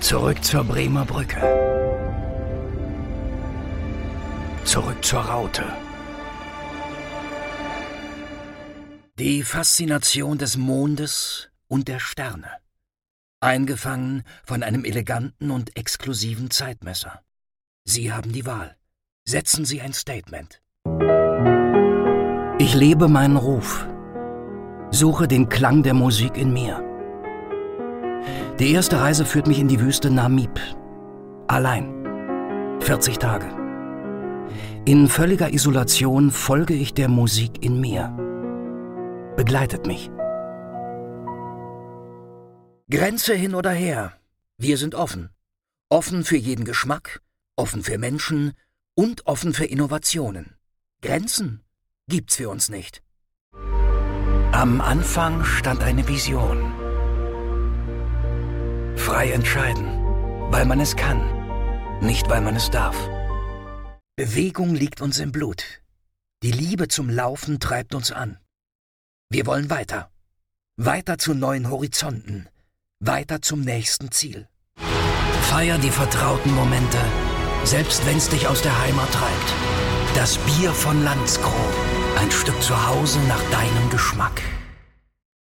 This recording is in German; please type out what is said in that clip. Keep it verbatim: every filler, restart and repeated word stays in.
Zurück zur Bremer Brücke. Zurück zur Raute. Die Faszination des Mondes und der Sterne. Eingefangen von einem eleganten und exklusiven Zeitmesser. Sie haben die Wahl. Setzen Sie ein Statement. Ich lebe meinen Ruf. Suche den Klang der Musik in mir. Die erste Reise führt mich in die Wüste Namib. Allein. vierzig Tage. In völliger Isolation folge ich der Musik in mir. Begleitet mich. Grenze hin oder her. Wir sind offen. Offen für jeden Geschmack, offen für Menschen und offen für Innovationen. Grenzen gibt's für uns nicht. Am Anfang stand eine Vision. Frei entscheiden, weil man es kann, nicht weil man es darf. Bewegung liegt uns im Blut. Die Liebe zum Laufen treibt uns an. Wir wollen weiter. Weiter zu neuen Horizonten. Weiter zum nächsten Ziel. Feier die vertrauten Momente, selbst wenn's dich aus der Heimat treibt. Das Bier von Landskron. Ein Stück Zuhause nach deinem Geschmack.